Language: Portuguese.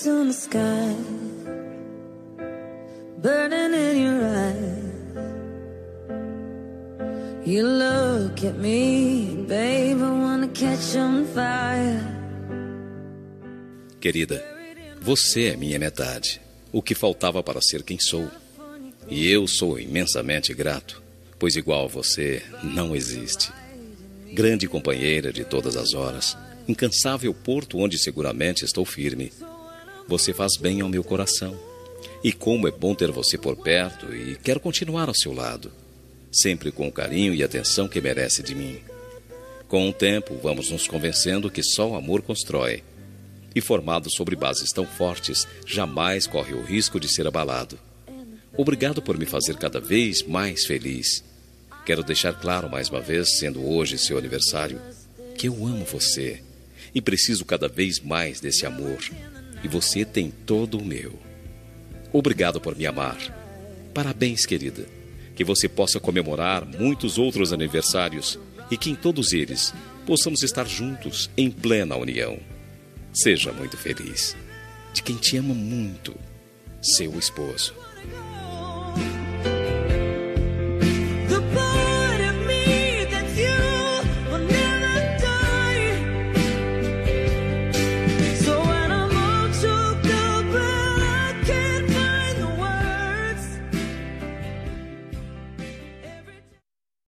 lights on the sky, burning in your eyes. You look at me, babe, I wanna catch on fire. Querida, você é minha metade, o que faltava para ser quem sou. E eu sou imensamente grato, pois igual a você não existe. Grande companheira de todas as horas, incansável porto onde seguramente estou firme. Você faz bem ao meu coração. E como é bom ter você por perto e quero continuar ao seu lado, sempre com o carinho e atenção que merece de mim. Com o tempo, vamos nos convencendo que só o amor constrói. E formado sobre bases tão fortes, jamais corre o risco de ser abalado. Obrigado por me fazer cada vez mais feliz. Quero deixar claro mais uma vez, sendo hoje seu aniversário, que eu amo você e preciso cada vez mais desse amor. E você tem todo o meu. Obrigado por me amar. Parabéns, querida. Que você possa comemorar muitos outros aniversários e que em todos eles possamos estar juntos em plena união. Seja muito feliz. De quem te ama muito, seu esposo.